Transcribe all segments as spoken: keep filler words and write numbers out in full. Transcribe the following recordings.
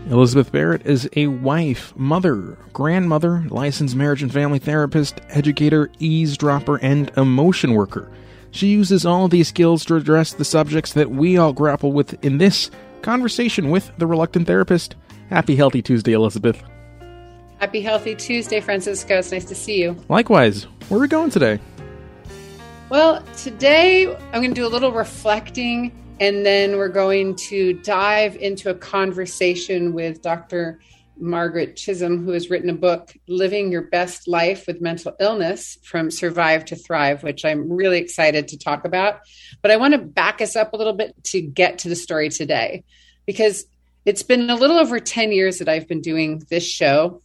Elizabeth Barrett is a wife, mother, grandmother, licensed marriage and family therapist, educator, eavesdropper, and emotion worker. She uses all of these skills to address the subjects that we all grapple with in this conversation with the Reluctant Therapist. Happy Healthy Tuesday, Elizabeth. Happy Healthy Tuesday, Francisco. It's nice to see you. Likewise. Where are we going today? Well, today I'm going to do a little reflecting, and then we're going to dive into a conversation with Doctor Margaret Chisholm, who has written a book, Living Your Best Life with Mental Illness, From Survive to Thrive, which I'm really excited to talk about. But I want to back us up a little bit to get to the story today, because it's been a little over ten years that I've been doing this show,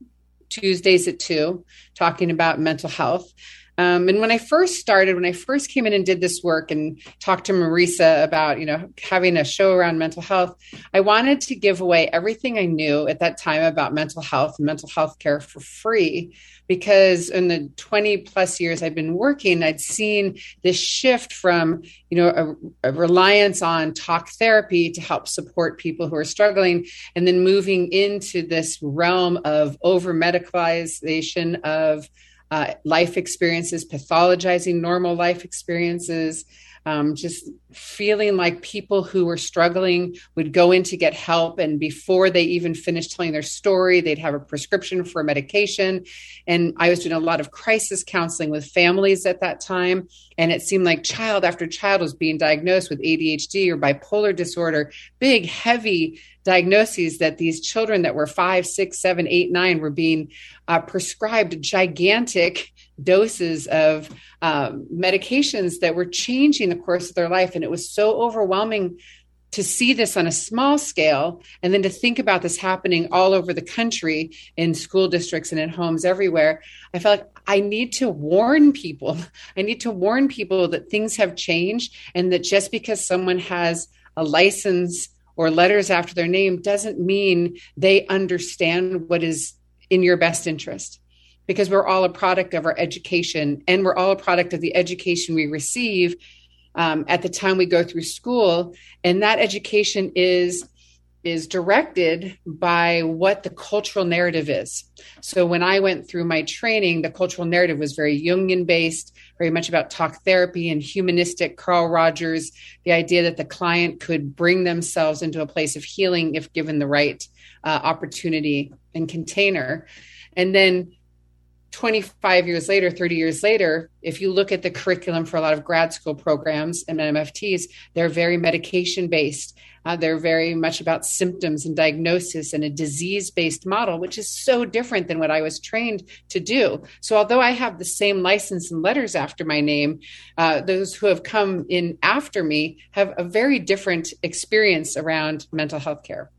Tuesdays at two, talking about mental health. Um, and when I first started, when I first came in and did this work and talked to Marisa about, you know, having a show around mental health, I wanted to give away everything I knew at that time about mental health and mental health care for free, because in the twenty plus years I've been working, I'd seen this shift from, you know, a, a reliance on talk therapy to help support people who are struggling, and then moving into this realm of over medicalization of Uh, life experiences, pathologizing normal life experiences, um, just feeling like people who were struggling would go in to get help, and before they even finished telling their story, they'd have a prescription for a medication. And I was doing a lot of crisis counseling with families at that time, and it seemed like child after child was being diagnosed with A D H D or bipolar disorder, big, heavy diagnoses that these children that were five, six, seven, eight, nine were being uh, prescribed gigantic doses of um, medications that were changing the course of their life. And it was so overwhelming to see this on a small scale, and then to think about this happening all over the country in school districts and in homes everywhere. I felt like I need to warn people. I need to warn people that things have changed, and that just because someone has a license or letters after their name doesn't mean they understand what is in your best interest, because we're all a product of our education, and we're all a product of the education we receive um, at the time we go through school. And that education is is directed by what the cultural narrative is. So when I went through my training, the cultural narrative was very Jungian based, very much about talk therapy and humanistic, Carl Rogers, the idea that the client could bring themselves into a place of healing if given the right uh, opportunity and container. And then twenty-five years later, thirty years later, if you look at the curriculum for a lot of grad school programs and M F Ts, they're very medication based. Uh, they're very much about symptoms and diagnosis and a disease-based model, which is so different than what I was trained to do. So although I have the same license and letters after my name, uh, those who have come in after me have a very different experience around mental health care.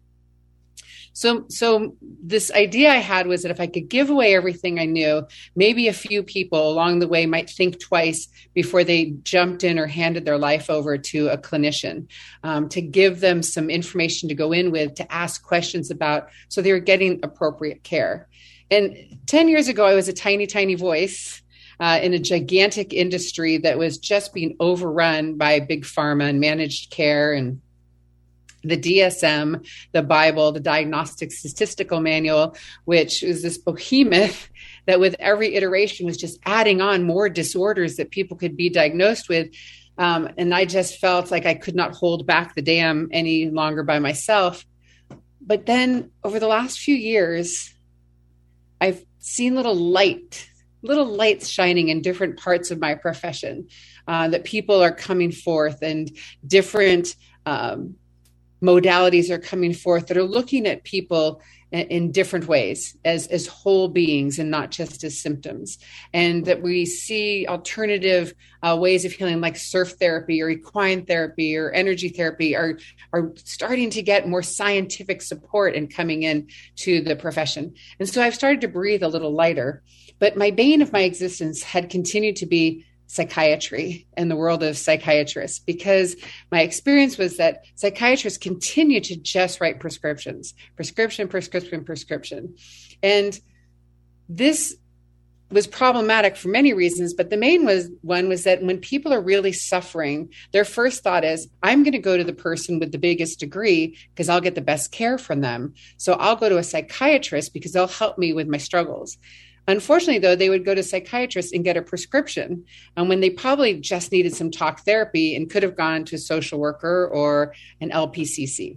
So, so this idea I had was that if I could give away everything I knew, maybe a few people along the way might think twice before they jumped in or handed their life over to a clinician, um, to give them some information to go in with, to ask questions about, so they were getting appropriate care. And ten years ago, I was a tiny, tiny voice uh, in a gigantic industry that was just being overrun by big pharma and managed care and the D S M, the Bible, the Diagnostic Statistical Manual, which is this behemoth that with every iteration was just adding on more disorders that people could be diagnosed with. Um, and I just felt like I could not hold back the dam any longer by myself. But then over the last few years, I've seen little light, little lights shining in different parts of my profession, uh, that people are coming forth, and different um modalities are coming forth that are looking at people in, in different ways as, as whole beings and not just as symptoms. And that we see alternative uh, ways of healing, like surf therapy or equine therapy or energy therapy, are, are starting to get more scientific support and coming in to the profession. And so I've started to breathe a little lighter, but my bane of my existence had continued to be psychiatry and the world of psychiatrists, because my experience was that psychiatrists continue to just write prescriptions, prescription, prescription, prescription. And this was problematic for many reasons, but the main was one was that when people are really suffering, their first thought is, I'm going to go to the person with the biggest degree because I'll get the best care from them. So I'll go to a psychiatrist because they'll help me with my struggles. Unfortunately, though, they would go to psychiatrists and get a prescription, and when they probably just needed some talk therapy and could have gone to a social worker or an L P C C.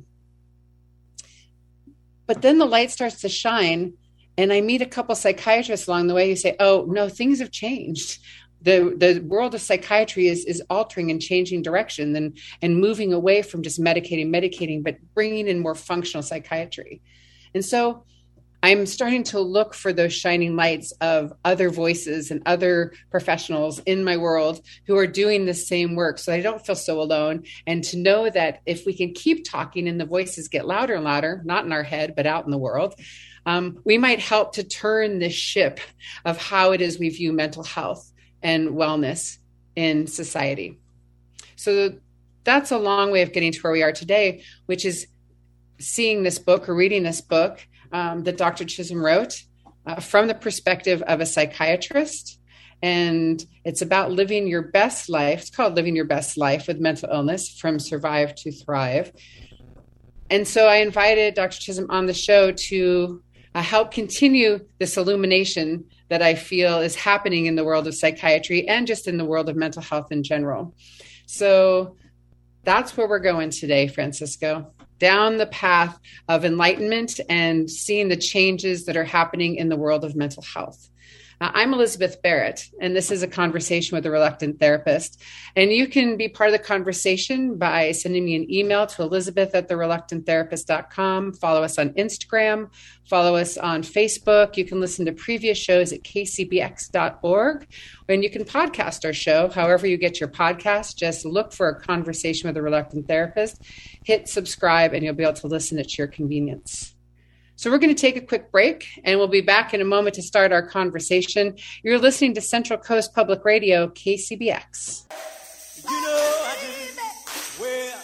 But then the light starts to shine, and I meet a couple psychiatrists along the way who say, oh, no, things have changed. The the world of psychiatry is is altering and changing direction and, and moving away from just medicating, medicating, but bringing in more functional psychiatry. And so I'm starting to look for those shining lights of other voices and other professionals in my world who are doing the same work so I don't feel so alone. And to know that if we can keep talking and the voices get louder and louder, not in our head, but out in the world, um, we might help to turn this ship of how it is we view mental health and wellness in society. So that's a long way of getting to where we are today, which is seeing this book or reading this book Um, that Doctor Chisholm wrote uh, from the perspective of a psychiatrist. And it's about living your best life. It's called Living Your Best Life with Mental Illness, From Survive to Thrive. And so I invited Doctor Chisholm on the show to uh, help continue this illumination that I feel is happening in the world of psychiatry and just in the world of mental health in general. So that's where we're going today, Francisco. Down the path of enlightenment and seeing the changes that are happening in the world of mental health. Uh, I'm Elizabeth Barrett, and this is a conversation with a reluctant therapist. And you can be part of the conversation by sending me an email to elizabeth at the reluctant therapist dot com. Follow us on Instagram. Follow us on Facebook. You can listen to previous shows at k c b x dot org. And you can podcast our show. However you get your podcast, just look for a conversation with a reluctant therapist. Hit subscribe, and you'll be able to listen at your convenience. So we're going to take a quick break, and we'll be back in a moment to start our conversation. You're listening to Central Coast Public Radio, K C B X. You know I did well.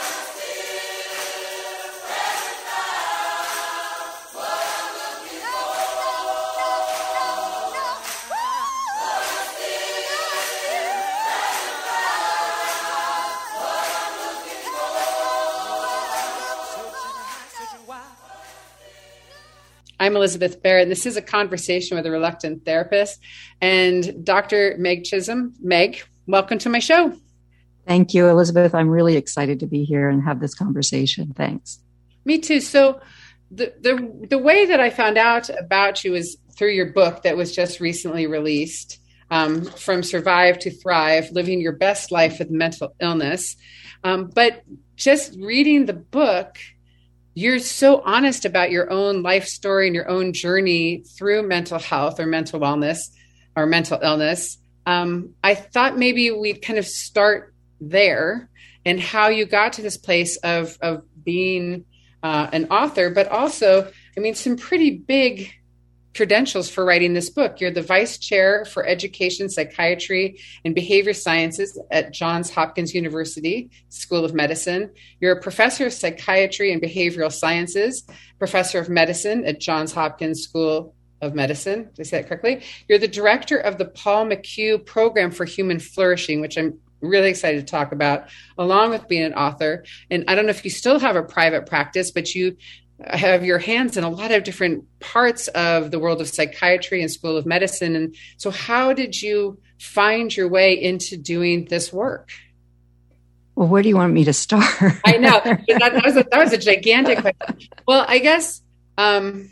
I'm Elizabeth Barrett, and this is a conversation with a reluctant therapist and Doctor Meg Chisholm. Meg, welcome to my show. Thank you, Elizabeth. I'm really excited to be here and have this conversation. Thanks. Me too. So the, the, the way that I found out about you is through your book that was just recently released, um, From Survive to Thrive, Living Your Best Life with Mental Illness. Um, but just reading the book, you're so honest about your own life story and your own journey through mental health or mental wellness or mental illness. Um, I thought maybe we'd kind of start there and how you got to this place of, of being uh, an author, but also, I mean, some pretty big credentials for writing this book. You're the vice chair for education, psychiatry, and behavior sciences at Johns Hopkins University School of Medicine. You're a professor of psychiatry and behavioral sciences, professor of medicine at Johns Hopkins School of Medicine. Did I say that correctly? You're the director of the Paul McHugh Program for Human Flourishing, which I'm really excited to talk about, along with being an author. And I don't know if you still have a private practice, but you have your hands in a lot of different parts of the world of psychiatry and School of Medicine. And so how did you find your way into doing this work? Well, where do you want me to start? I know that, that was a, that was a gigantic question. Well, I guess, um,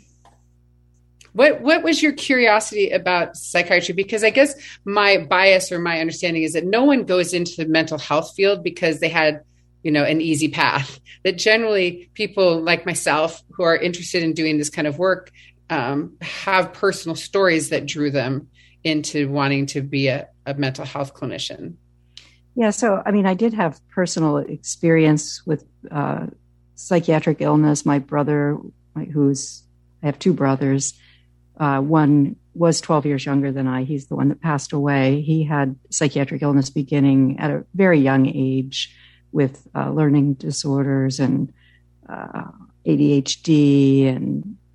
what, what was your curiosity about psychiatry? Because I guess my bias or my understanding is that no one goes into the mental health field because they had, you know, an easy path. That generally people like myself who are interested in doing this kind of work um, have personal stories that drew them into wanting to be a, a mental health clinician. Yeah. So, I mean, I did have personal experience with uh, psychiatric illness. My brother, who's, I have two brothers. Uh, one was twelve years younger than I. He's the one that passed away. He had psychiatric illness beginning at a very young age, with uh, learning disorders and uh, A D H D and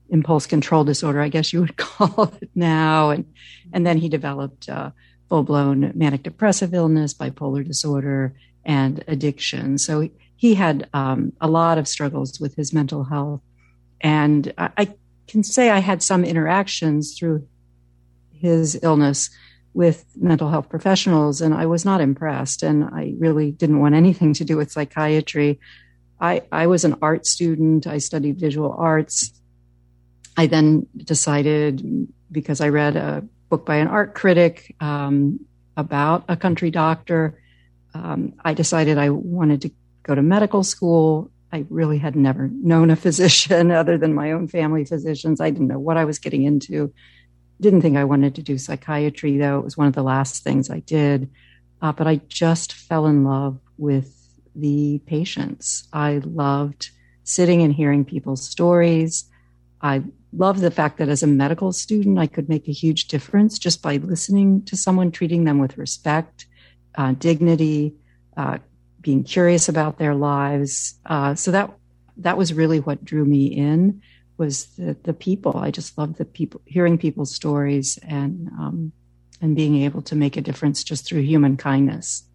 impulse control disorder, I guess you would call it now. And, and then he developed uh, full-blown manic depressive illness, bipolar disorder, and addiction. So he had um, a lot of struggles with his mental health. And I, I can say I had some interactions through his illness with mental health professionals, and I was not impressed. And I really didn't want anything to do with psychiatry. I, I was an art student. I studied visual arts. I then decided, because I read a book by an art critic um, about a country doctor, um, I decided I wanted to go to medical school. I really had never known a physician other than my own family physicians. I didn't know what I was getting into. Didn't think I wanted to do psychiatry, though. It was one of the last things I did. Uh, but I just fell in love with the patients. I loved sitting and hearing people's stories. I loved the fact that as a medical student, I could make a huge difference just by listening to someone, treating them with respect, uh, dignity, uh, being curious about their lives. Uh, so that that was really what drew me in, was the, the people. I just loved the people, hearing people's stories and um, and being able to make a difference just through human kindness.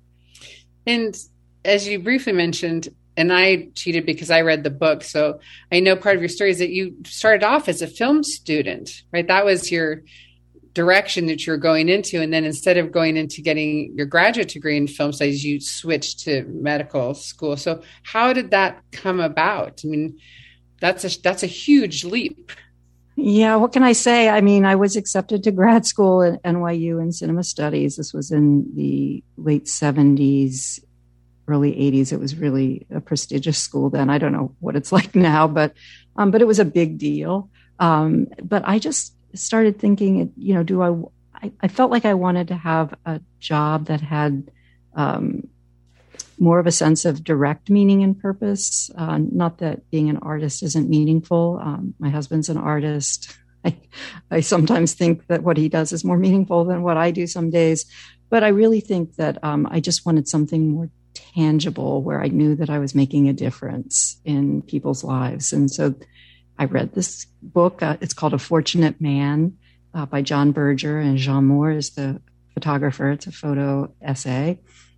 And as you briefly mentioned, and I cheated because I read the book, so I know part of your story is that you started off as a film student, right? That was your direction that you're going into. And then instead of going into getting your graduate degree in film studies, you switched to medical school. So how did that come about? I mean, that's a, that's a huge leap. Yeah. What can I say? I mean, I was accepted to grad school at N Y U in cinema studies. This was in the late seventies, early eighties. It was really a prestigious school then. I don't know what it's like now, but, um, but it was a big deal. Um, but I just started thinking, you know, do I, I, I felt like I wanted to have a job that had um, more of a sense of direct meaning and purpose. Uh, not that being an artist isn't meaningful. Um, my husband's an artist. I, I sometimes think that what he does is more meaningful than what I do some days. But I really think that um, I just wanted something more tangible where I knew that I was making a difference in people's lives. And so I read this book. Uh, it's called A Fortunate Man uh, by John Berger, and Jean Moore is the photographer. It's a photo essay.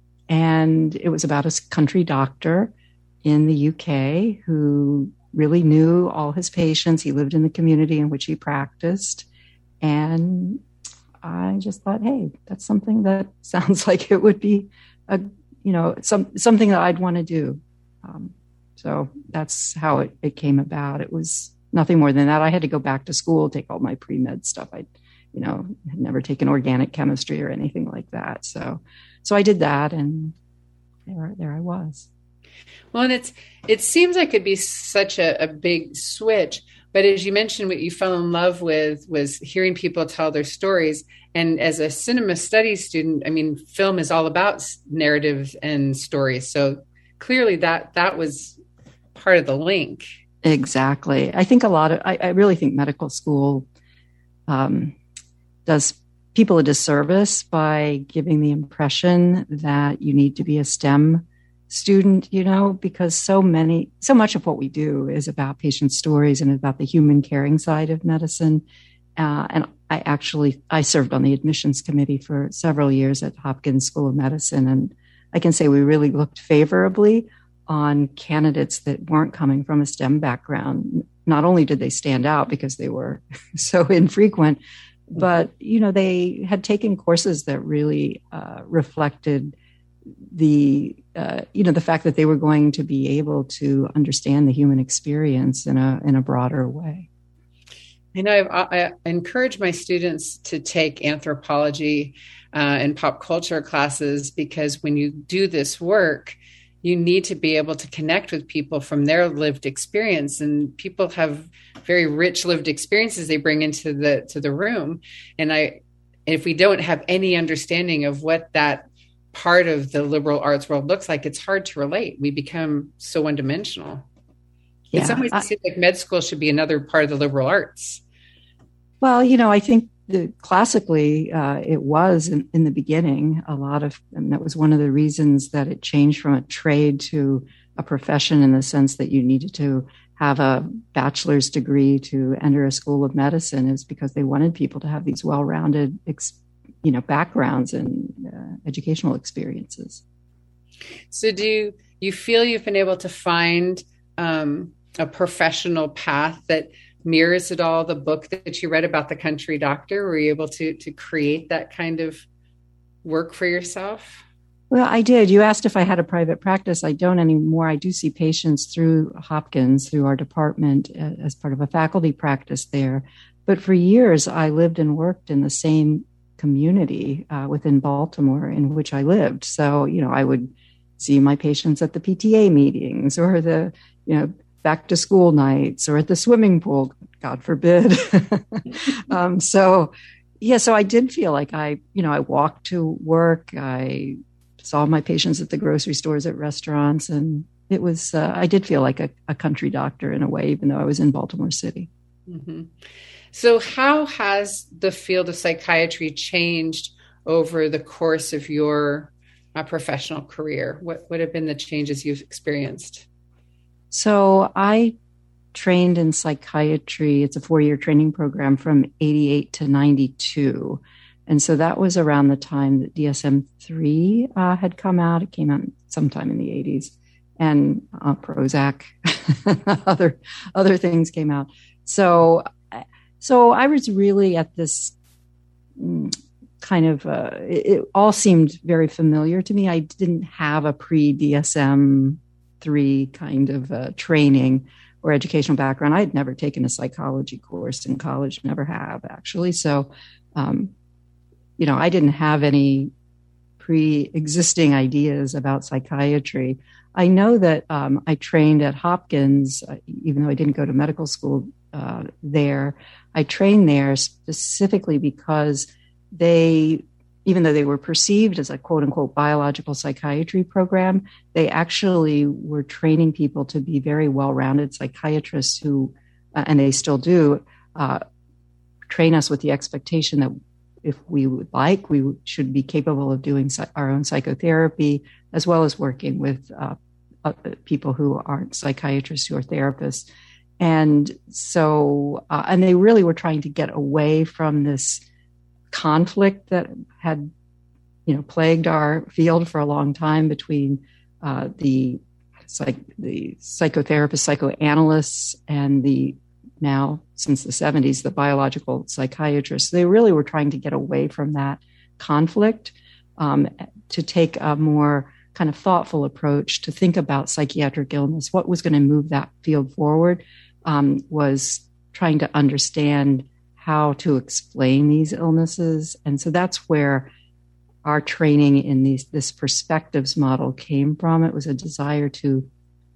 And it was about a country doctor in the U K who really knew all his patients. He lived in the community in which he practiced. And I just thought, hey, that's something that sounds like it would be a, you know, some, something that I'd want to do. Um, So that's how it, it came about. It was nothing more than that. I had to go back to school, take all my pre-med stuff. I, you know, had never taken organic chemistry or anything like that. So, so I did that, and there, there I was. Well, and it's, it seems like it'd be such a, a big switch. But as you mentioned, what you fell in love with was hearing people tell their stories. And as a cinema studies student, I mean, film is all about narratives and stories. So clearly that, that was part of the link. Exactly. I think a lot of, I, I really think medical school um, does people a disservice by giving the impression that you need to be a STEM student, you know, because so many, so much of what we do is about patient stories and about the human caring side of medicine. Uh, and I actually, I served on the admissions committee for several years at Hopkins School of Medicine. And I can say we really looked favorably on candidates that weren't coming from a STEM background. Not only did they stand out because they were so infrequent, but, you know, they had taken courses that really uh, reflected the, uh, you know, the fact that they were going to be able to understand the human experience in a, in a broader way. I know I've, I encourage my students to take anthropology uh, and pop culture classes, because when you do this work, you need to be able to connect with people from their lived experience, and people have very rich lived experiences they bring into the to the room. And I, if we don't have any understanding of what that part of the liberal arts world looks like, it's hard to relate. We become so one-dimensional. Yeah, in some ways, I, it seems like med school should be another part of the liberal arts. Well, you know, I think the, classically uh, it was in, in the beginning a lot of, and that was one of the reasons that it changed from a trade to a profession in the sense that you needed to have a bachelor's degree to enter a school of medicine is because they wanted people to have these well-rounded, you know, backgrounds and uh, educational experiences. So do you, you feel you've been able to find um, a professional path that mirrors at all the book that you read about the country doctor? Were you able to to create that kind of work for yourself? Well, I did. You asked if I had a private practice. I don't anymore. I do see patients through Hopkins, through our department, uh, as part of a faculty practice there. But for years, I lived and worked in the same community uh, within Baltimore in which I lived. So, you know, I would see my patients at the P T A meetings or the, you know, back to school nights or at the swimming pool, God forbid. um, so, yeah, so I did feel like I, you know, I walked to work. I saw my patients at the grocery stores, at restaurants, and it was, uh, I did feel like a, a country doctor in a way, even though I was in Baltimore City. Mm-hmm. So how has the field of psychiatry changed over the course of your uh, professional career? What would have been the changes you've experienced? So I trained in psychiatry. It's a four-year training program from eighty-eight to ninety-two. And so that was around the time that D S M three uh, had come out. It came out sometime in the eighties. And uh, Prozac, other other things came out. So, so I was really at this kind of, uh, it, it all seemed very familiar to me. I didn't have a pre-D S M three kind of uh, training or educational background. I had never taken a psychology course in college, never have actually. So, um, you know, I didn't have any pre-existing ideas about psychiatry. I know that um, I trained at Hopkins, uh, even though I didn't go to medical school uh, there. I trained there specifically because they, even though they were perceived as a quote unquote biological psychiatry program, they actually were training people to be very well-rounded psychiatrists who, uh, and they still do, uh, train us with the expectation that if we would like, we should be capable of doing our own psychotherapy, as well as working with uh, uh, people who aren't psychiatrists, who are therapists. And so, uh, and they really were trying to get away from this conflict that had, you know, plagued our field for a long time between uh, the psych, the psychotherapists, psychoanalysts, and the now, since the seventies, the biological psychiatrists. They really were trying to get away from that conflict, um, to take a more kind of thoughtful approach to think about psychiatric illness. What was going to move that field forward um, was trying to understand how to explain these illnesses. And so that's where our training in these, this perspectives model came from. It was a desire to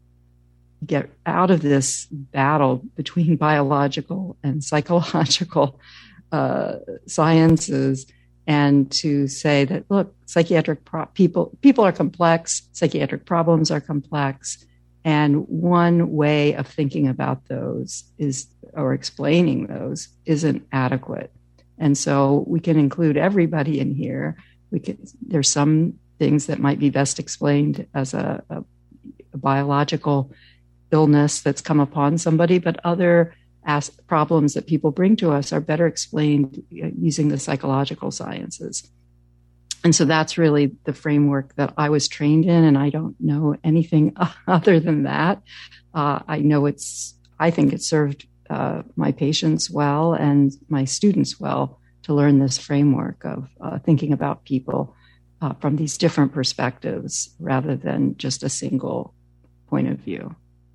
get out of this battle between biological and psychological uh, sciences, and to say that, look, psychiatric pro- people people are complex, psychiatric problems are complex, and one way of thinking about those is, or explaining those, isn't adequate. And so we can include everybody in here. We can. There's some things that might be best explained as a, a, a biological illness that's come upon somebody, but other as- problems that people bring to us are better explained using the psychological sciences. And so that's really the framework that I was trained in, and I don't know anything other than that. Uh, I know it's, I think it served uh, my patients well and my students well to learn this framework of uh, thinking about people uh, from these different perspectives rather than just a single point of view.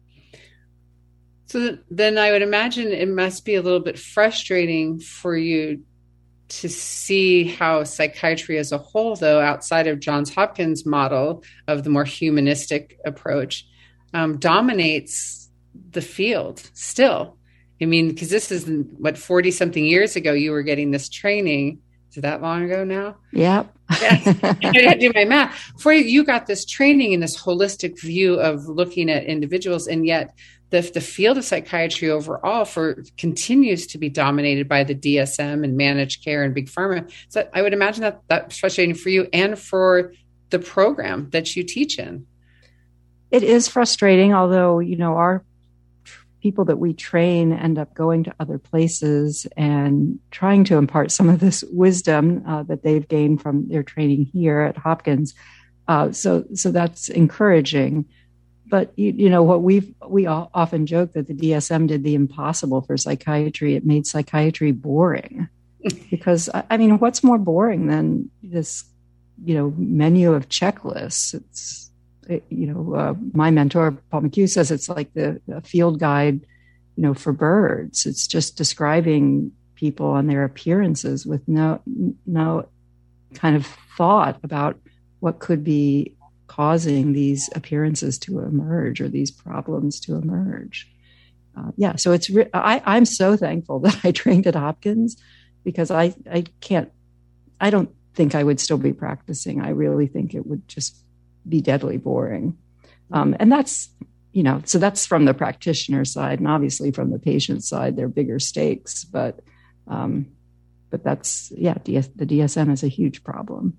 So then I would imagine it must be a little bit frustrating for you to see how psychiatry as a whole, though, outside of Johns Hopkins' model of the more humanistic approach, um, dominates the field still. I mean, because this is, what, forty something years ago, you were getting this training. Is it that long ago now? Yep. Yes. I had to do my math. For you, you got this training in this holistic view of looking at individuals, and yet the, the field of psychiatry overall for continues to be dominated by the D S M and managed care and big pharma. So I would imagine that that's frustrating for you and for the program that you teach in. it is frustrating, although, you know, our people that we train end up going to other places and trying to impart some of this wisdom uh, that they've gained from their training here at Hopkins. Uh, so, so that's encouraging. But you, you know what we've we all often joke that the D S M did the impossible for psychiatry. It made psychiatry boring, because I mean, what's more boring than this, you know, menu of checklists? It's you know, uh, my mentor, Paul McHugh, says it's like the, the field guide, you know, for birds. It's just describing people and their appearances with no, no kind of thought about what could be causing these appearances to emerge or these problems to emerge. Uh, yeah. So it's, re- I, I'm so thankful that I trained at Hopkins, because I, I can't, I don't think I would still be practicing. I really think it would just be deadly boring. Um, and that's, you know, so that's from the practitioner side, and obviously from the patient side, they're bigger stakes, but, um, but that's, yeah, D S, the D S M is a huge problem.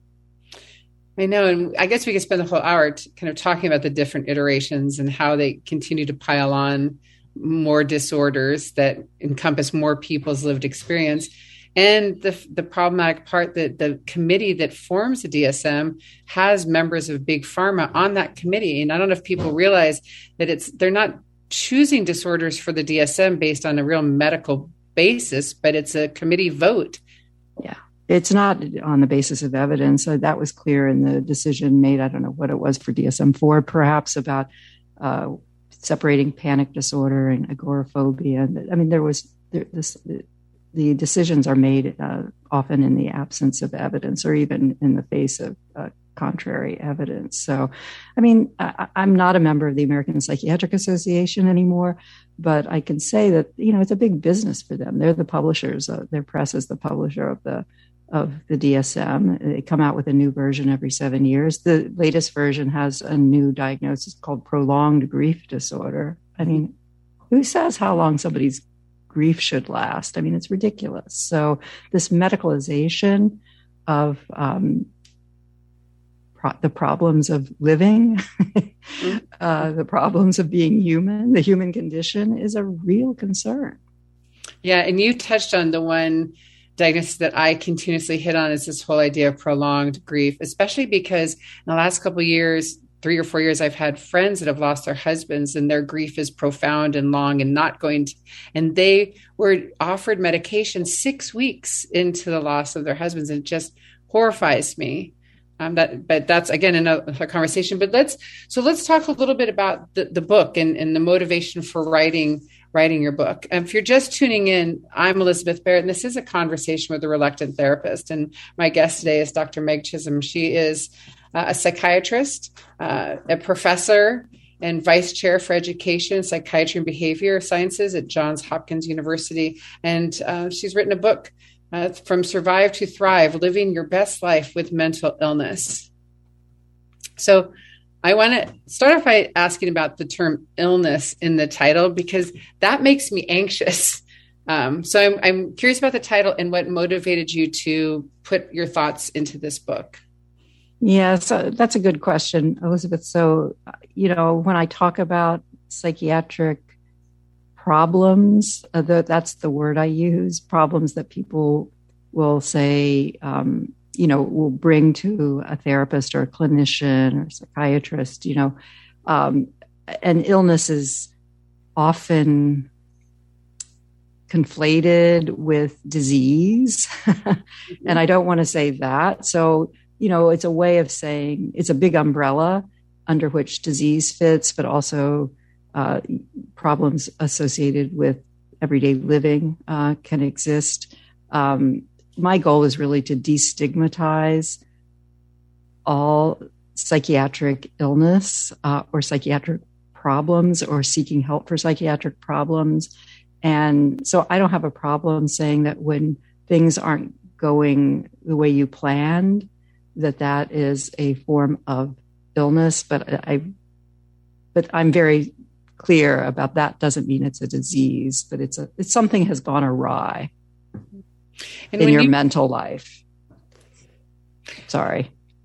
I know. And I guess we could spend the whole hour t- kind of talking about the different iterations and how they continue to pile on more disorders that encompass more people's lived experience. And the the problematic part that the committee that forms the D S M has members of Big Pharma on that committee. And I don't know if people realize that it's they're not choosing disorders for the D S M based on a real medical basis, but it's a committee vote. Yeah, it's not on the basis of evidence. Uh, that was clear in the decision made. I don't know what it was for D S M four, perhaps about uh, separating panic disorder and agoraphobia. I mean, there was there, this. The decisions are made uh, often in the absence of evidence, or even in the face of uh, contrary evidence. So, I mean, I, I'm not a member of the American Psychiatric Association anymore, but I can say that, you know, it's a big business for them. They're the publishers. Uh, their press is the publisher of the of the D S M. They come out with a new version every seven years. The latest version has a new diagnosis called prolonged grief disorder. I mean, who says how long somebody's grief should last? I mean, it's ridiculous. So this medicalization of um, pro- the problems of living, uh, the problems of being human, the human condition is a real concern. Yeah, and you touched on the one diagnosis that I continuously hit on, is this whole idea of prolonged grief, especially because in the last couple of years, three or four years, I've had friends that have lost their husbands, and their grief is profound and long and not going to, and they were offered medication six weeks into the loss of their husbands. And it just horrifies me. Um, that, but that's again, another conversation, but let's, so let's talk a little bit about the, the book and, and the motivation for writing, writing your book. And if you're just tuning in, I'm Elizabeth Barrett, and this is a conversation with a reluctant therapist. And my guest today is Doctor Meg Chisholm. She is a psychiatrist, uh, a professor and vice chair for education, psychiatry, and behavior sciences at Johns Hopkins University. And uh, she's written a book, uh, From Survive to Thrive, Living Your Best Life with Mental Illness. So I want to start off by asking about the term illness in the title, because that makes me anxious. Um, so I'm, I'm curious about the title and what motivated you to put your thoughts into this book. Yeah, so that's a good question, Elizabeth. So, you know, when I talk about psychiatric problems, uh, the, that's the word I use, problems that people will say, um, you know, will bring to a therapist or a clinician or psychiatrist, you know, um, and illness is often conflated with disease. And I don't want to say that. So, you know, it's a way of saying it's a big umbrella under which disease fits, but also uh, problems associated with everyday living uh, can exist. Um, my goal is really to destigmatize all psychiatric illness uh, or psychiatric problems or seeking help for psychiatric problems. And so I don't have a problem saying that when things aren't going the way you planned, that that is a form of illness, but I, but I'm very clear about that doesn't mean it's a disease, but it's a, it's something has gone awry and in your you, mental life. Sorry.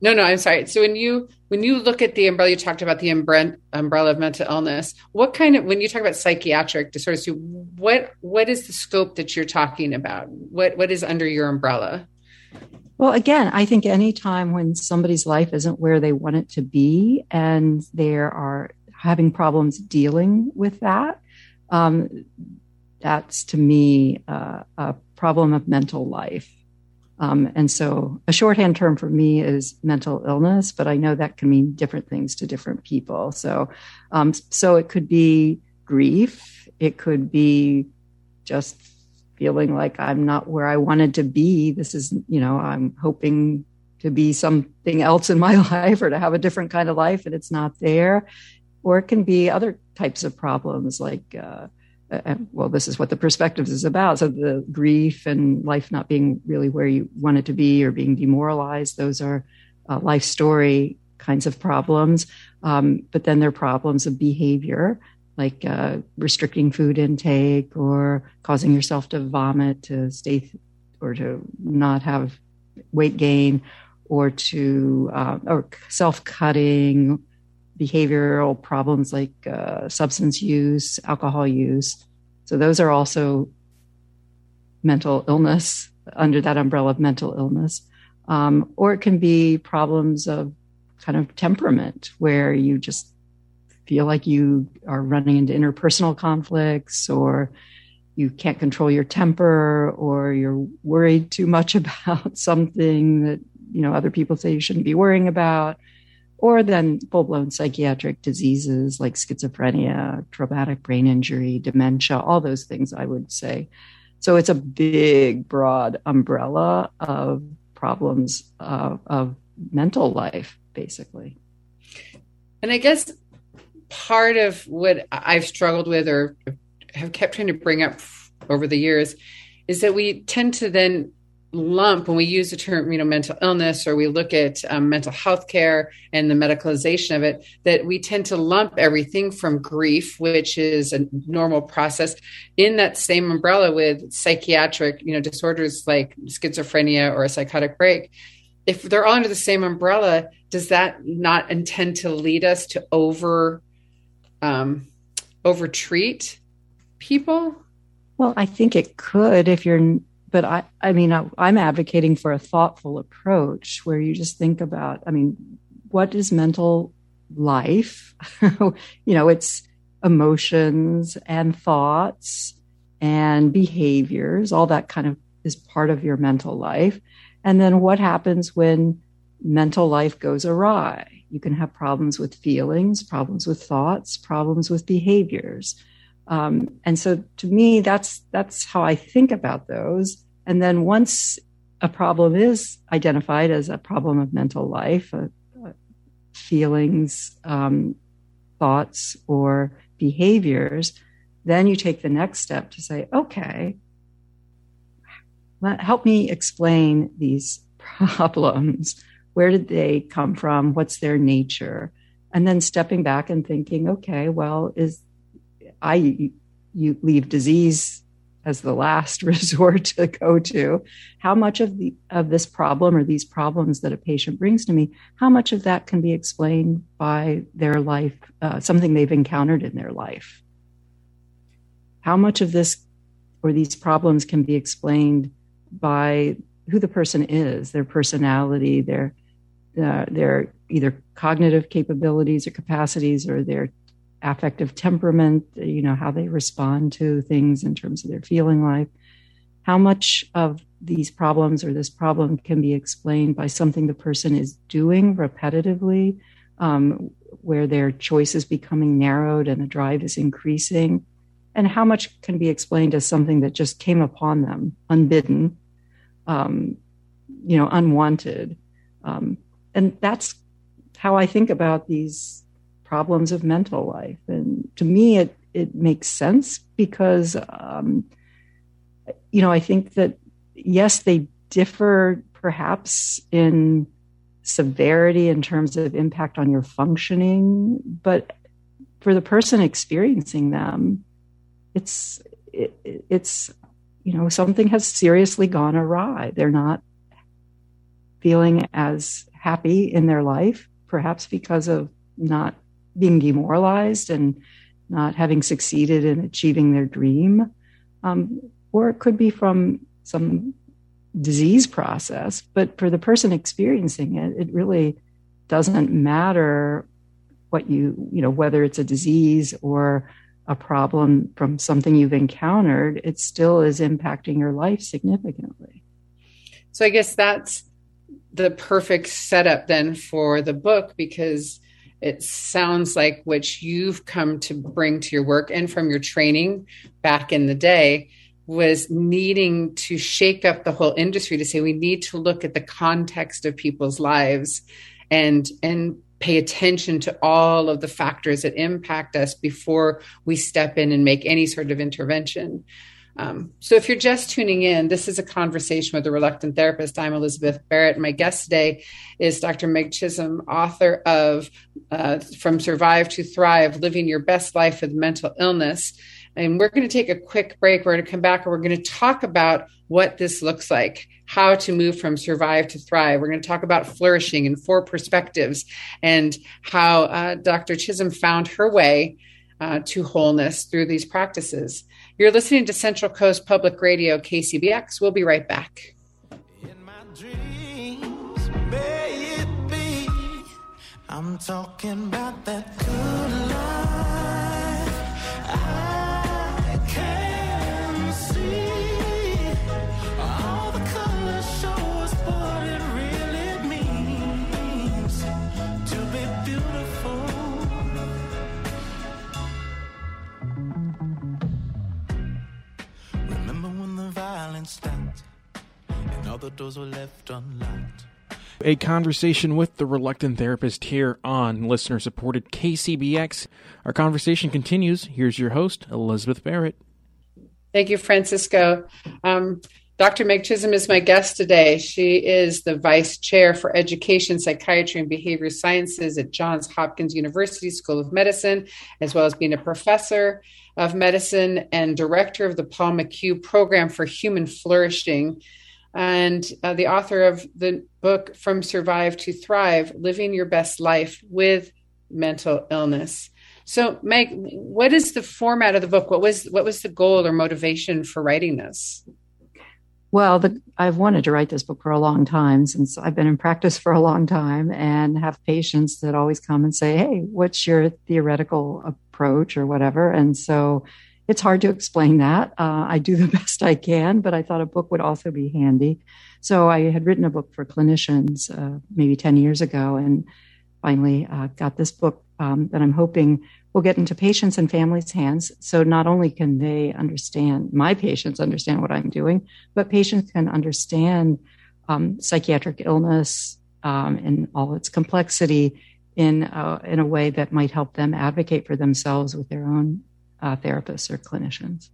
No, no, I'm sorry. So when you when you look at the umbrella, you talked about the umbre- umbrella of mental illness. What kind of, when you talk about psychiatric disorders, you- what what is the scope that you're talking about? What what is under your umbrella? Well, again, I think any time when somebody's life isn't where they want it to be and they are having problems dealing with that, um, that's to me uh, a problem of mental life. Um, and so a shorthand term for me is mental illness, but I know that can mean different things to different people. So, um, so it could be grief. It could be just feeling like I'm not where I wanted to be. This is, you know, I'm hoping to be something else in my life or to have a different kind of life and it's not there. Or it can be other types of problems like, uh, Uh, well, this is what the perspectives is about. So the grief and life not being really where you want it to be or being demoralized, those are uh, life story kinds of problems. Um, but then there are problems of behavior, like uh, restricting food intake or causing yourself to vomit, to stay th- or to not have weight gain, or to uh, or self-cutting, behavioral problems like uh, substance use, alcohol use. So those are also mental illness, under that umbrella of mental illness. Um, or it can be problems of kind of temperament, where you just feel like you are running into interpersonal conflicts, or you can't control your temper, or you're worried too much about something that, you know, other people say you shouldn't be worrying about. Or then full-blown psychiatric diseases like schizophrenia, traumatic brain injury, dementia, all those things, I would say. So it's a big, broad umbrella of problems uh, of mental life, basically. And I guess part of what I've struggled with or have kept trying to bring up over the years is that we tend to then lump, when we use the term, you know, mental illness, or we look at um, mental health care and the medicalization of it, that we tend to lump everything from grief, which is a normal process, in that same umbrella with psychiatric, you know, disorders like schizophrenia or a psychotic break. If they're all under the same umbrella, does that not intend to lead us to over, um, over treat people? Well, I think it could if you're But I, I mean, I, I'm advocating for a thoughtful approach where you just think about, I mean, what is mental life? You know, it's emotions and thoughts and behaviors, all that kind of is part of your mental life. And then what happens when mental life goes awry? You can have problems with feelings, problems with thoughts, problems with behaviors. Um, and so to me, that's that's how I think about those. And then once a problem is identified as a problem of mental life, uh, uh, feelings, um, thoughts, or behaviors, then you take the next step to say, okay, let, help me explain these problems. Where did they come from? What's their nature? And then stepping back and thinking, okay, well, is I you leave disease as the last resort to go to. How much of the of this problem or these problems that a patient brings to me, how much of that can be explained by their life, uh, something they've encountered in their life? How much of this or these problems can be explained by who the person is, their personality, their uh, their either cognitive capabilities or capacities, or their affective temperament, you know, how they respond to things in terms of their feeling life. How much of these problems or this problem can be explained by something the person is doing repetitively, um, where their choice is becoming narrowed and the drive is increasing? And how much can be explained as something that just came upon them unbidden, um, you know, unwanted? Um, and that's how I think about these problems of mental life. And to me, it it makes sense because, um, you know, I think that, yes, they differ perhaps in severity in terms of impact on your functioning, but for the person experiencing them, it's it, it's you know, something has seriously gone awry. They're not feeling as happy in their life, perhaps because of not being demoralized and not having succeeded in achieving their dream. Um, or it could be from some disease process. But for the person experiencing it, it really doesn't matter what you, you know, whether it's a disease or a problem from something you've encountered, it still is impacting your life significantly. So I guess that's the perfect setup then for the book, because it sounds like what you've come to bring to your work and from your training back in the day was needing to shake up the whole industry to say we need to look at the context of people's lives and and pay attention to all of the factors that impact us before we step in and make any sort of intervention. Um, so if you're just tuning in, this is a conversation with a reluctant therapist. I'm Elizabeth Barrett. My guest today is Doctor Meg Chisholm, author of uh, From Survive to Thrive, Living Your Best Life with Mental Illness. And we're going to take a quick break. We're going to come back and we're going to talk about what this looks like, how to move from survive to thrive. We're going to talk about flourishing in four perspectives and how uh, Doctor Chisholm found her way uh, to wholeness through these practices. You're listening to Central Coast Public Radio, K C B X. We'll be right back. In my dreams, may it be, I'm talking about that good life. I can see all the colors show us what it really means to be beautiful. Remember when the violence stopped and all the doors were left unlocked? A conversation with the reluctant therapist here on listener-supported K C B X. Our conversation continues. Here's your host, Elizabeth Barrett. Thank you, Francisco. Um, Doctor Meg Chisholm is my guest today. She is the Vice Chair for Education, Psychiatry, and Behavior Sciences at Johns Hopkins University School of Medicine, as well as being a professor of medicine and director of the Paul McHugh Program for Human Flourishing, and uh, the author of the book From Survive to Thrive, Living Your Best Life with Mental Illness. So, Meg, what is the format of the book? What was what was the goal or motivation for writing this? Well, the, I've wanted to write this book for a long time, since I've been in practice for a long time, and have patients that always come and say, hey, what's your theoretical approach or whatever? And so it's hard to explain that. Uh, I do the best I can, but I thought a book would also be handy. So I had written a book for clinicians uh, maybe ten years ago, and finally uh, got this book um, that I'm hoping will get into patients' and families' hands. So not only can they understand, my patients understand what I'm doing, but patients can understand um, psychiatric illness um, in all its complexity in, uh, in a way that might help them advocate for themselves with their own uh, therapists or clinicians.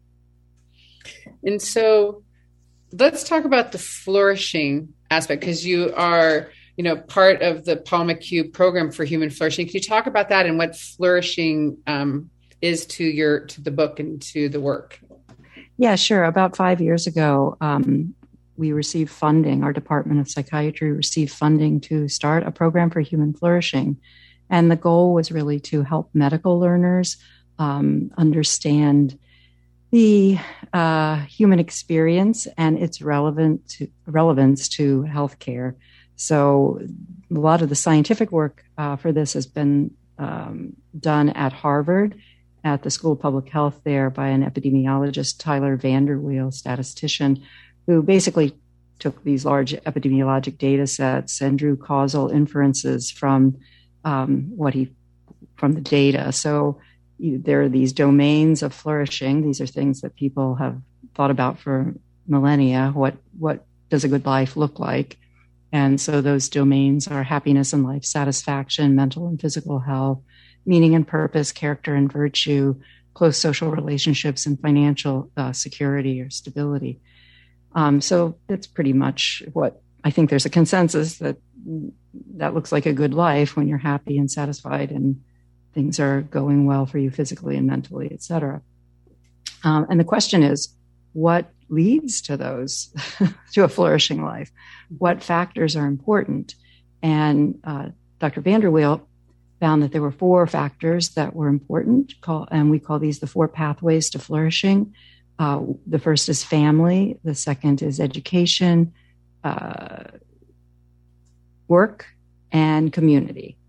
And so let's talk about the flourishing aspect, because you are you know, part of the Paul McHugh Program for Human Flourishing. Can you talk about that and what flourishing um, is to your to the book and to the work? Yeah, sure. About five years ago, um, we received funding. Our Department of Psychiatry received funding to start a program for human flourishing. And the goal was really to help medical learners um, understand the uh, human experience and its relevant to, relevance to healthcare. So a lot of the scientific work uh, for this has been um, done at Harvard, at the School of Public Health there, by an epidemiologist, Tyler Vanderweel, statistician, who basically took these large epidemiologic data sets and drew causal inferences from um, what he from the data. So you, there are these domains of flourishing. These are things that people have thought about for millennia. What what does a good life look like? And so those domains are happiness and life satisfaction, mental and physical health, meaning and purpose, character and virtue, close social relationships, and financial uh, security or stability. Um, so that's pretty much what I think there's a consensus that that looks like a good life when you're happy and satisfied and things are going well for you physically and mentally, et cetera. Um, and the question is, what leads to those, to a flourishing life? What factors are important? And uh, Doctor Vanderweel found that there were four factors that were important, call, and we call these the four pathways to flourishing. Uh, the first is family. The second is education, uh, work, and community.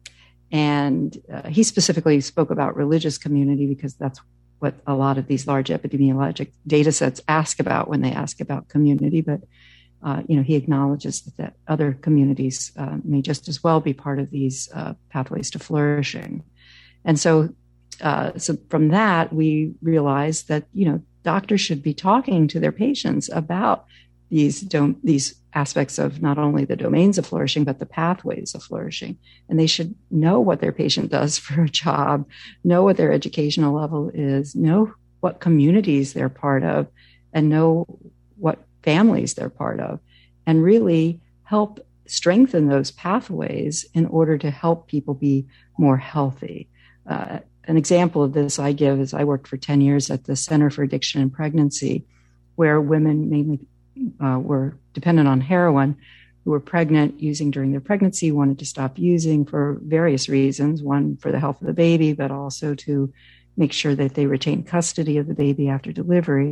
And uh, he specifically spoke about religious community because that's what a lot of these large epidemiologic data sets ask about when they ask about community. But Uh, you know, he acknowledges that, that other communities uh, may just as well be part of these uh, pathways to flourishing. And so, uh, so from that, we realized that, you know, doctors should be talking to their patients about these dom- these aspects of not only the domains of flourishing, but the pathways of flourishing. And they should know what their patient does for a job, know what their educational level is, know what communities they're part of, and know what families they're part of, and really help strengthen those pathways in order to help people be more healthy. Uh, an example of this I give is I worked for ten years at the Center for Addiction and Pregnancy, where women mainly uh, were dependent on heroin, who were pregnant, using during their pregnancy, wanted to stop using for various reasons, one for the health of the baby, but also to make sure that they retain custody of the baby after delivery.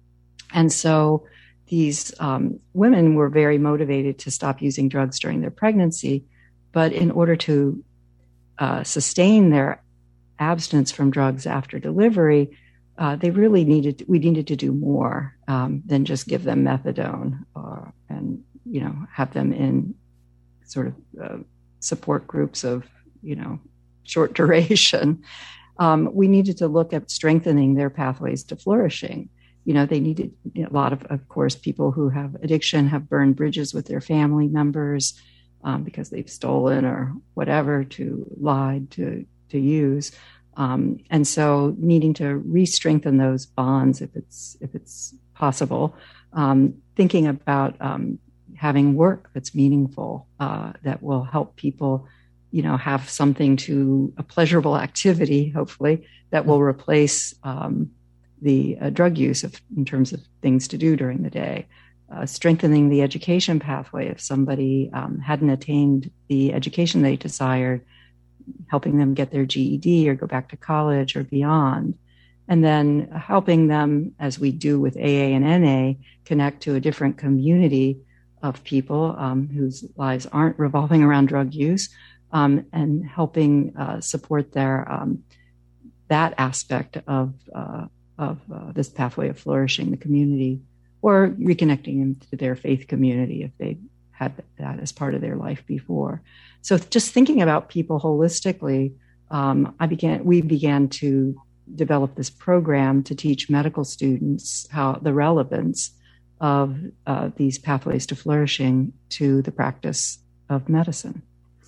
And so these um, women were very motivated to stop using drugs during their pregnancy, but in order to uh, sustain their abstinence from drugs after delivery, uh, they really needed, we needed to do more um, than just give them methadone or, and, you know, have them in sort of uh, support groups of, you know, short duration. Um, we needed to look at strengthening their pathways to flourishing. You know, they needed a lot of, of course, people who have addiction have burned bridges with their family members um, because they've stolen or whatever, to lied to to use, um, and so needing to re-strengthen those bonds if it's if it's possible. Um, thinking about um, having work that's meaningful, uh, that will help people, you know, have something to a pleasurable activity, hopefully, that will replace Um, the uh, drug use of, in terms of things to do during the day, uh, strengthening the education pathway. If somebody um, hadn't attained the education they desired, helping them get their G E D or go back to college or beyond, and then helping them, as we do with A A and N A, connect to a different community of people um, whose lives aren't revolving around drug use, um, and helping uh, support their um, that aspect of uh, of uh, this pathway of flourishing, the community, or reconnecting them to their faith community if they had that as part of their life before. So just thinking about people holistically, um, I began. We began to develop this program to teach medical students how the relevance of uh, these pathways to flourishing to the practice of medicine.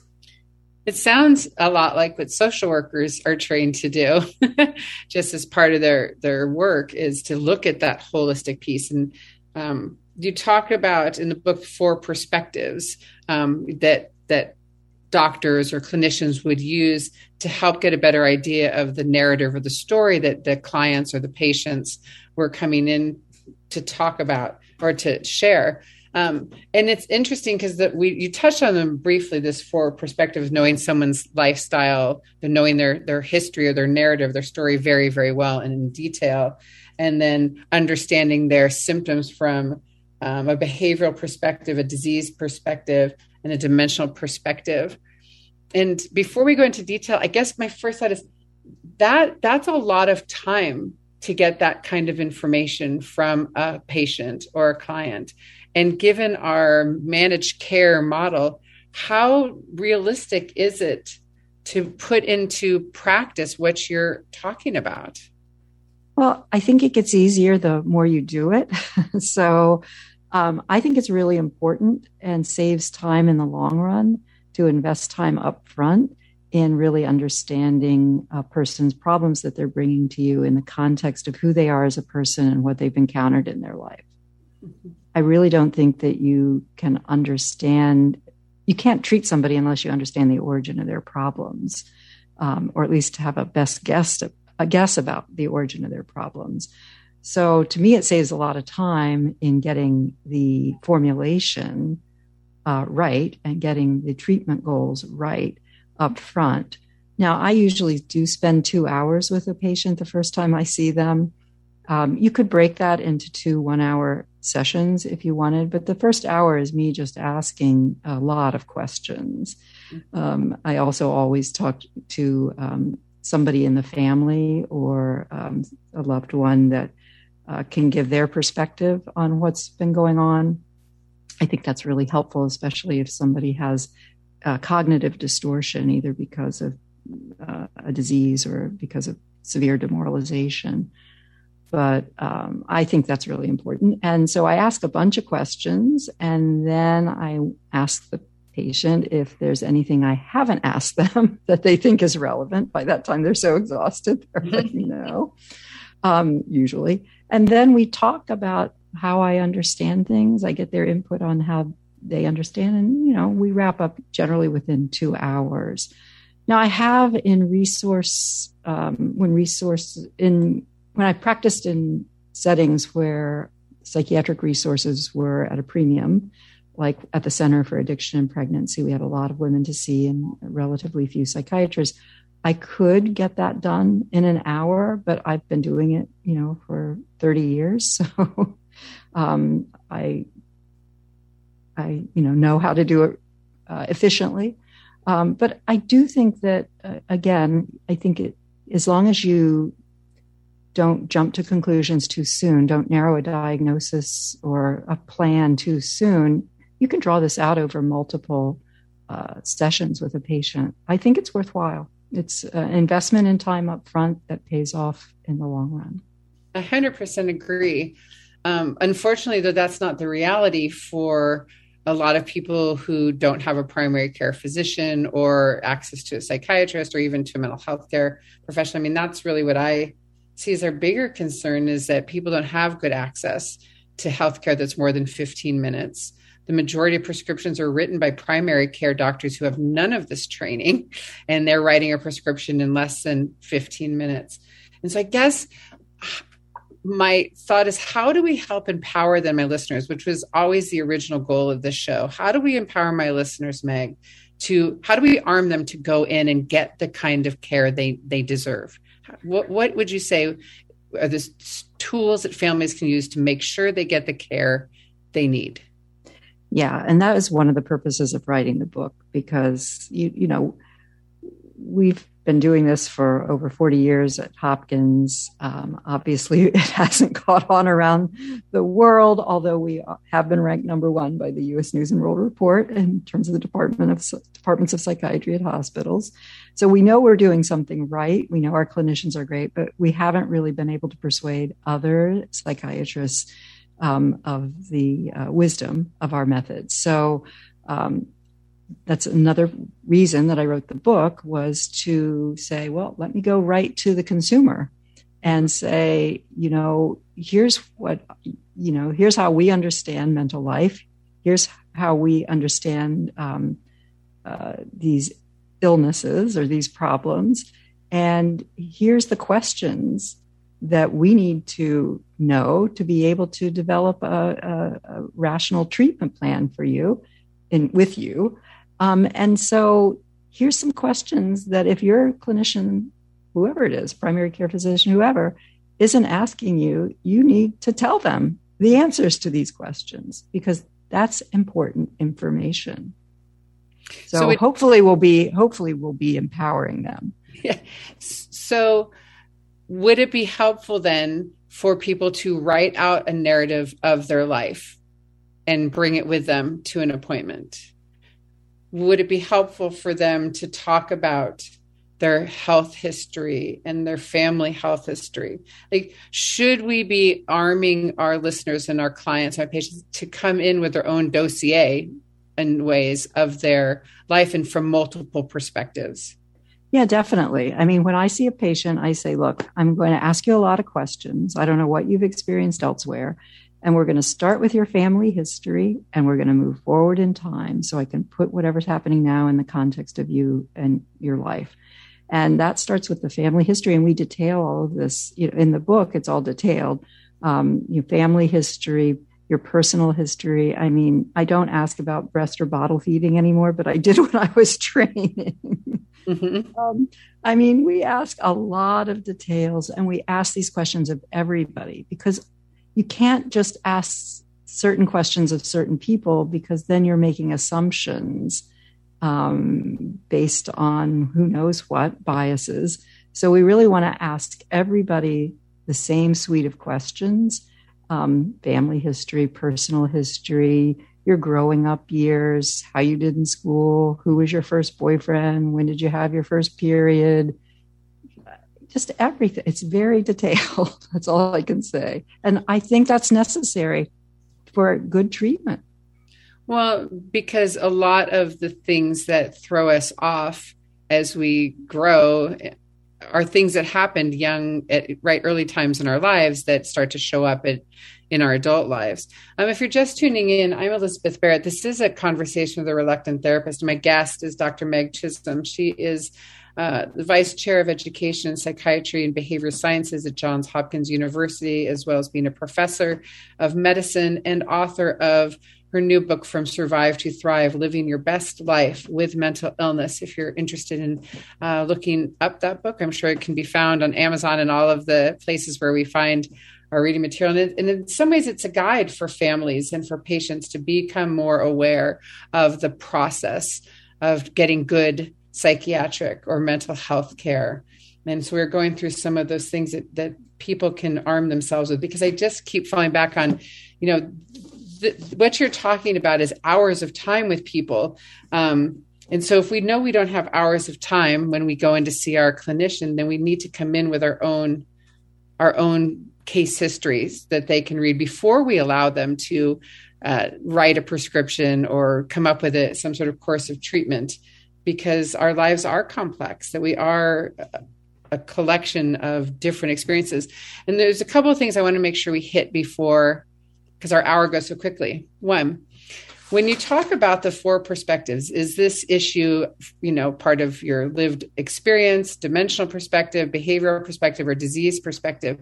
It sounds a lot like what social workers are trained to do, just as part of their, their work, is to look at that holistic piece. And um, you talk about in the book four perspectives um, that that doctors or clinicians would use to help get a better idea of the narrative or the story that the clients or the patients were coming in to talk about or to share. Um, and it's interesting because that we you touched on them briefly, this four perspectives, knowing someone's lifestyle, knowing their their history or their narrative, their story very, very well and in detail, and then understanding their symptoms from um, a behavioral perspective, a disease perspective, and a dimensional perspective. And before we go into detail, I guess my first thought is that that's a lot of time to get that kind of information from a patient or a client. And given our managed care model, how realistic is it to put into practice what you're talking about? Well, I think it gets easier the more you do it. So um, I think it's really important and saves time in the long run to invest time up front in really understanding a person's problems that they're bringing to you in the context of who they are as a person and what they've encountered in their life. Mm-hmm. I really don't think that you can understand, you can't treat somebody unless you understand the origin of their problems, um, or at least have a best guess, a guess about the origin of their problems. So to me, it saves a lot of time in getting the formulation uh, right and getting the treatment goals right up front. Now, I usually do spend two hours with a patient the first time I see them. Um, you could break that into two one-hour sessions if you wanted, but the first hour is me just asking a lot of questions. Um, I also always talk to um, somebody in the family or um, a loved one that uh, can give their perspective on what's been going on. I think that's really helpful, especially if somebody has uh, cognitive distortion, either because of uh, a disease or because of severe demoralization. But um, I think that's really important. And so I ask a bunch of questions, and then I ask the patient if there's anything I haven't asked them that they think is relevant. By that time, they're so exhausted, they're like, no, um, usually. And then we talk about how I understand things. I get their input on how they understand. And, you know, we wrap up generally within two hours. Now, I have in resource, um, when resource in, when I practiced in settings where psychiatric resources were at a premium, like at the Center for Addiction and Pregnancy, we had a lot of women to see and relatively few psychiatrists. I could get that done in an hour, but I've been doing it, you know, for thirty years. So um, I, I, you know, know how to do it uh, efficiently. Um, but I do think that, uh, again, I think it, as long as you don't jump to conclusions too soon, don't narrow a diagnosis or a plan too soon, you can draw this out over multiple uh, sessions with a patient. I think it's worthwhile. It's an investment in time up front that pays off in the long run. A hundred percent agree. Um, unfortunately, though, that's not the reality for a lot of people who don't have a primary care physician or access to a psychiatrist or even to a mental health care professional. I mean, that's really what I see as our bigger concern, is that people don't have good access to healthcare that's more than fifteen minutes. The majority of prescriptions are written by primary care doctors who have none of this training, and they're writing a prescription in less than fifteen minutes. And so I guess my thought is, how do we help empower them, my listeners, which was always the original goal of this show? How do we empower my listeners, Meg, to, how do we arm them to go in and get the kind of care they, they deserve? What, what would you say are the tools that families can use to make sure they get the care they need? Yeah, and that is one of the purposes of writing the book, because, you, you know, we've been doing this for over forty years at Hopkins. Um, obviously, it hasn't caught on around the world, although we have been ranked number one by the U S News and World Report in terms of the Department of Departments of Psychiatry at hospitals. So we know we're doing something right. We know our clinicians are great, but we haven't really been able to persuade other psychiatrists um, of the uh, wisdom of our methods. So um, that's another reason that I wrote the book, was to say, well, let me go right to the consumer and say, you know, here's what, you know, here's how we understand mental life. Here's how we understand um, uh, these illnesses or these problems. And here's the questions that we need to know to be able to develop a, a, a rational treatment plan for you and with you. Um, and so here's some questions that if your clinician, whoever it is, primary care physician, whoever, isn't asking you, you need to tell them the answers to these questions, because that's important information. So, so it, hopefully we'll be, hopefully we'll be empowering them. Yeah. So would it be helpful then for people to write out a narrative of their life and bring it with them to an appointment? Would it be helpful for them to talk about their health history and their family health history? Like, should we be arming our listeners and our clients, our patients, to come in with their own dossier and ways of their life and from multiple perspectives? Yeah, definitely. I mean, when I see a patient, I say, look, I'm going to ask you a lot of questions. I don't know what you've experienced elsewhere. And we're going to start with your family history, and we're going to move forward in time so I can put whatever's happening now in the context of you and your life. And that starts with the family history. And we detail all of this, you know, in the book. It's all detailed. Um, your family history your personal history. I mean, I don't ask about breast or bottle feeding anymore, but I did when I was training. Mm-hmm. um, I mean, we ask a lot of details, and we ask these questions of everybody, because you can't just ask certain questions of certain people, because then you're making assumptions um, based on who knows what biases. So we really want to ask everybody the same suite of questions. Um, family history, personal history, your growing up years, how you did in school, who was your first boyfriend, when did you have your first period, just everything. It's very detailed. That's all I can say. And I think that's necessary for good treatment. Well, because a lot of the things that throw us off as we grow are things that happened young at right early times in our lives that start to show up at, in our adult lives. Um, if you're just tuning in, I'm Elizabeth Barrett. This is a conversation with a reluctant therapist. My guest is Doctor Meg Chisholm. She is uh, the Vice Chair of Education and Psychiatry and Behavioral Sciences at Johns Hopkins University, as well as being a professor of medicine and author of her new book, From Survive to Thrive, Living Your Best Life with Mental Illness. If you're interested in uh, looking up that book, I'm sure it can be found on Amazon and all of the places where we find our reading material. And, it, and in some ways, it's a guide for families and for patients to become more aware of the process of getting good psychiatric or mental health care. And so we're going through some of those things that, that people can arm themselves with, because I just keep falling back on, you know, what you're talking about is hours of time with people. Um, and so if we know we don't have hours of time when we go in to see our clinician, then we need to come in with our own, our own case histories that they can read before we allow them to uh, write a prescription or come up with a, some sort of course of treatment, because our lives are complex, that we are a collection of different experiences. And there's a couple of things I want to make sure we hit before, because our hour goes so quickly. One, when you talk about the four perspectives, is this issue, you know, part of your lived experience, dimensional perspective, behavioral perspective, or disease perspective?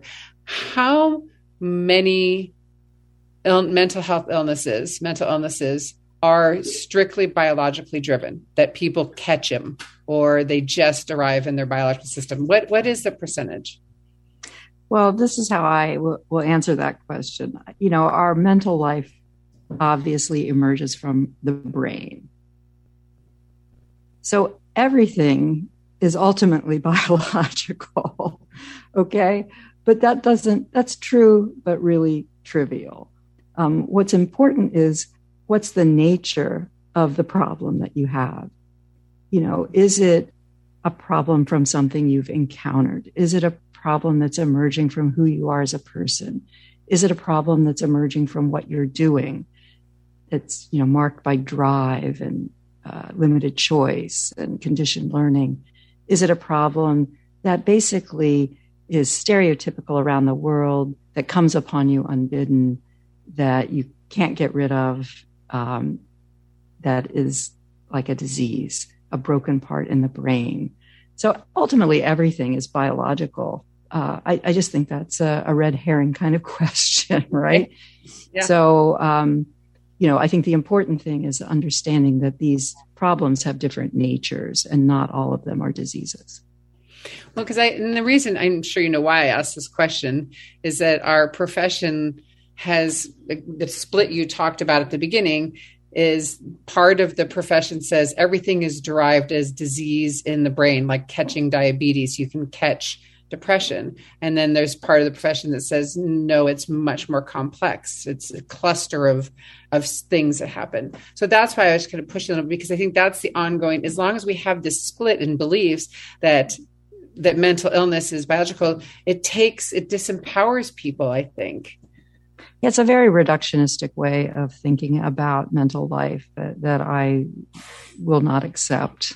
How many Ill- mental health illnesses, mental illnesses are strictly biologically driven, that people catch them or they just arrive in their biological system? What What is the percentage? Well, this is how I will, will answer that question. You know, our mental life obviously emerges from the brain. So everything is ultimately biological, okay? But that doesn't, that's true, but really trivial. Um, what's important is, what's the nature of the problem that you have? You know, is it a problem from something you've encountered? Is it a problem that's emerging from who you are as a person? Is it a problem that's emerging from what you're doing? It's, you know, marked by drive and uh, limited choice and conditioned learning. Is it a problem that basically is stereotypical around the world, that comes upon you unbidden, that you can't get rid of, um, that is like a disease, a broken part in the brain? So ultimately, everything is biological. Uh, I, I just think that's a, a red herring kind of question, right? Yeah. So, um, you know, I think the important thing is understanding that these problems have different natures and not all of them are diseases. Well, because I, and the reason, I'm sure you know why I asked this question, is that our profession has the split you talked about at the beginning. Is part of the profession says everything is derived as disease in the brain, like catching diabetes, you can catch depression. And then there's part of the profession that says, no, it's much more complex. It's a cluster of, of things that happen. So that's why I was kind of pushing them, because I think that's the ongoing, as long as we have this split in beliefs that, that mental illness is biological, it takes, it disempowers people, I think. It's a very reductionistic way of thinking about mental life that, that I will not accept.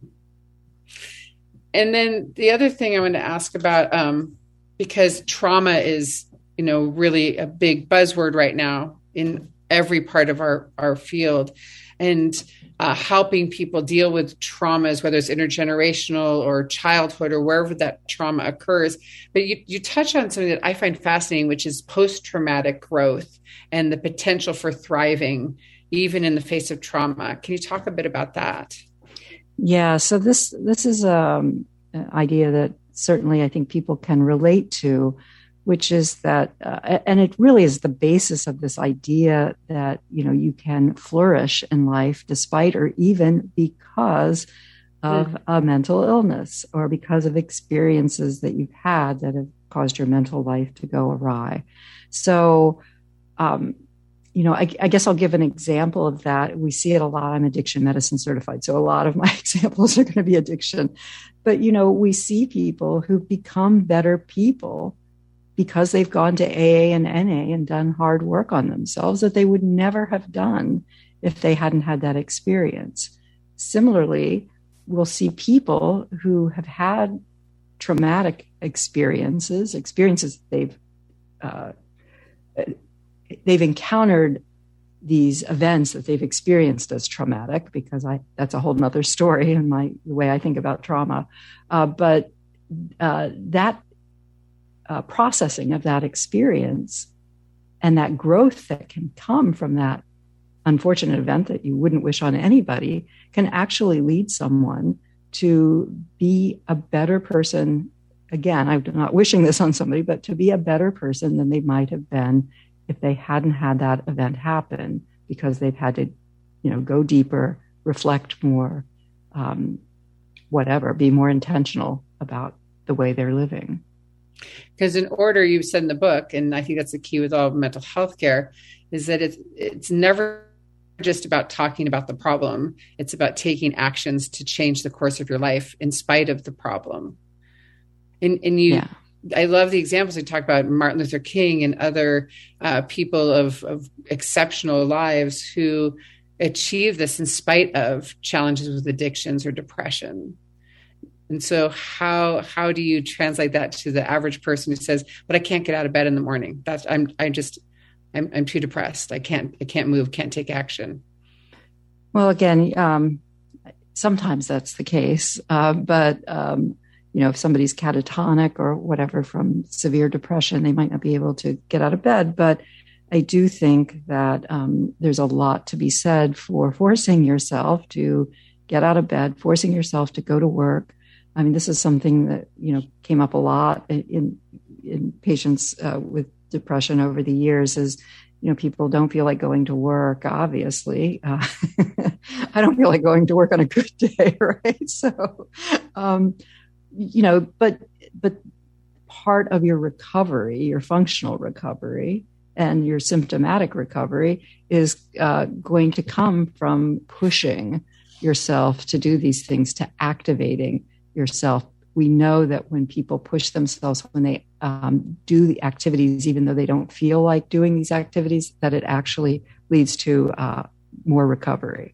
And then the other thing I want to ask about, um, because trauma is, you know, really a big buzzword right now in every part of our, our field, and uh, helping people deal with traumas, whether it's intergenerational or childhood or wherever that trauma occurs. But you, you touch on something that I find fascinating, which is post-traumatic growth and the potential for thriving, even in the face of trauma. Can you talk a bit about that? Yeah, so this this is um, an idea that certainly I think people can relate to, which is that, uh, and it really is the basis of this idea that, you know, you can flourish in life despite or even because of mm. a mental illness or because of experiences that you've had that have caused your mental life to go awry. So, um, you know, I, I guess I'll give an example of that. We see it a lot. I'm addiction medicine certified, so a lot of my examples are going to be addiction. But, you know, we see people who've become better people because they've gone to A A and N A and done hard work on themselves that they would never have done if they hadn't had that experience. Similarly, we'll see people who have had traumatic experiences, experiences they've uh, they've encountered these events that they've experienced as traumatic, because I that's a whole nother story in my the way I think about trauma. Uh, but uh, that uh, processing of that experience and that growth that can come from that unfortunate event that you wouldn't wish on anybody can actually lead someone to be a better person. Again, I'm not wishing this on somebody, but to be a better person than they might have been if they hadn't had that event happen, because they've had to, you know, go deeper, reflect more, um, whatever, be more intentional about the way they're living. Because in order, you've said in the book, and I think that's the key with all mental health care, is that it's, it's never just about talking about the problem. It's about taking actions to change the course of your life in spite of the problem. And, and you, yeah. I love the examples you talk about Martin Luther King and other uh, people of, of exceptional lives who achieve this in spite of challenges with addictions or depression. And so how how do you translate that to the average person who says, "But I can't get out of bed in the morning. That's I'm I just I'm I'm too depressed. I can't I can't move. Can't take action." Well, again, um, sometimes that's the case, uh, but. Um, You know, if somebody's catatonic or whatever from severe depression, they might not be able to get out of bed. But I do think that um, there's a lot to be said for forcing yourself to get out of bed, forcing yourself to go to work. I mean, this is something that, you know, came up a lot in in patients uh, with depression over the years is, you know, people don't feel like going to work, obviously. Uh, I don't feel like going to work on a good day, right? So, um you know, but but part of your recovery, your functional recovery and your symptomatic recovery is uh, going to come from pushing yourself to do these things, to activating yourself. We know that when people push themselves, when they um, do the activities, even though they don't feel like doing these activities, that it actually leads to uh, more recovery.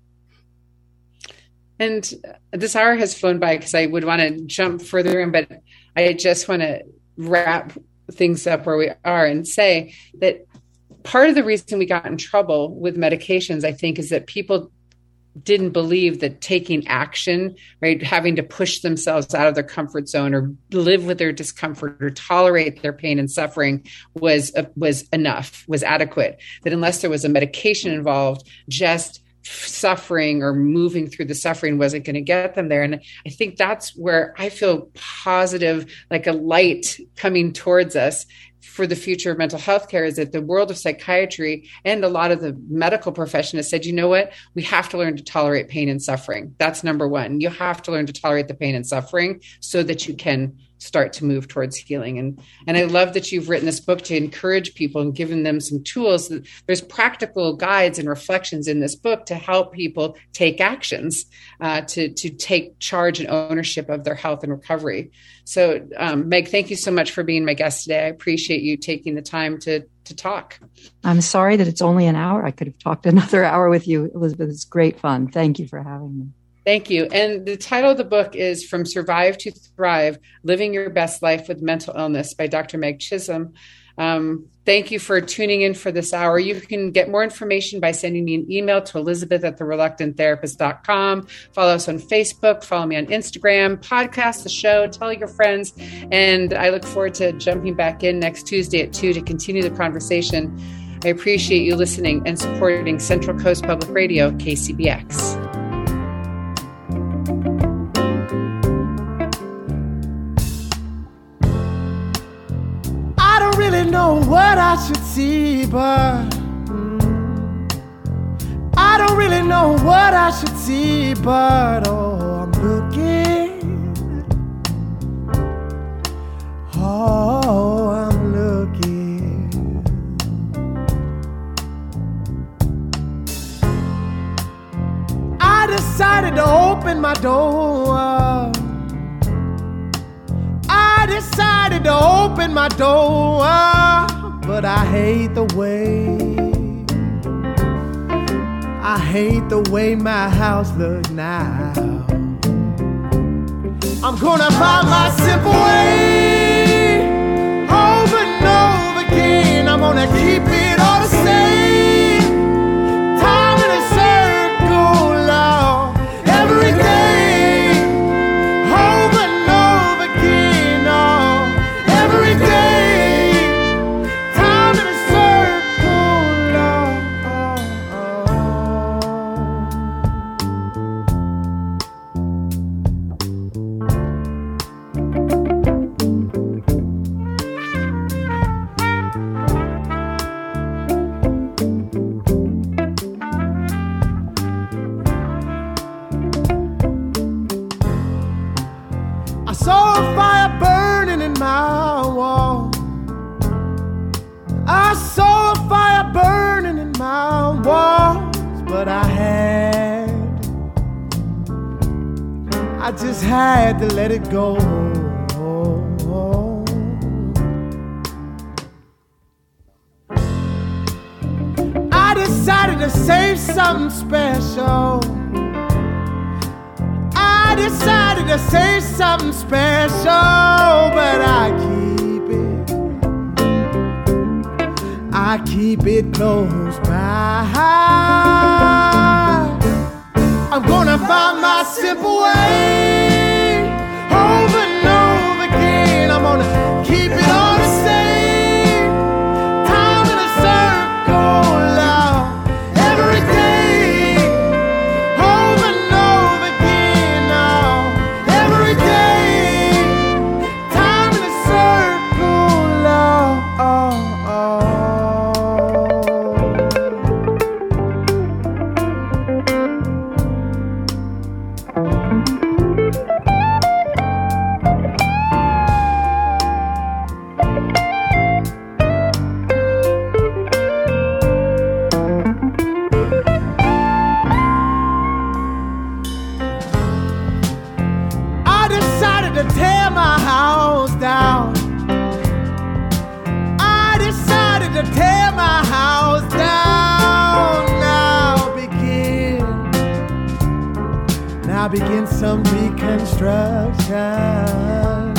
And this hour has flown by because I would want to jump further in, but I just want to wrap things up where we are and say that part of the reason we got in trouble with medications, I think, is that people didn't believe that taking action, right, having to push themselves out of their comfort zone or live with their discomfort or tolerate their pain and suffering was uh, was enough, was adequate. That unless there was a medication involved, just suffering or moving through the suffering wasn't going to get them there. And I think that's where I feel positive, like a light coming towards us for the future of mental health care, is that the world of psychiatry and a lot of the medical profession has said, you know what, we have to learn to tolerate pain and suffering. That's number one. You have to learn to tolerate the pain and suffering so that you can start to move towards healing. And, and I love that you've written this book to encourage people and given them some tools. There's practical guides and reflections in this book to help people take actions, uh, to, to take charge and ownership of their health and recovery. So, um, Meg, thank you so much for being my guest today. I appreciate you taking the time to, to talk. I'm sorry that it's only an hour. I could have talked another hour with you, Elizabeth. It's great fun. Thank you for having me. Thank you. And the title of the book is From Survive to Thrive, Living Your Best Life with Mental Illness by Doctor Meg Chisholm. Um, thank you for tuning in for this hour. You can get more information by sending me an email to Elizabeth at the reluctant therapist dot com. Follow us on Facebook, follow me on Instagram, podcast the show, tell your friends. And I look forward to jumping back in next Tuesday at two to continue the conversation. I appreciate you listening and supporting Central Coast Public Radio, K C B X. I don't really know what I should see, but mm, I don't really know what I should see, but oh, I'm looking. Oh, I'm looking. I decided to open my door. I decided to open my door, but I hate the way, I hate the way my house looks now. I'm gonna find my simple way, over and over again. I'm gonna keep it all the same, time in a circle, Lord, every day. But I had, I just had to let it go. I decided to save something special. I decided to say something special, but I keep it, I keep it close by. I'm gonna find my simple way, over and over again. I'm gonna keep it all the same, time in a circle, Lord, every day, over and over again, Lord, every day, time in a circle, Lord. Oh, oh. To tear my house down, I decided to tear my house down. Now begin, now begin some reconstruction.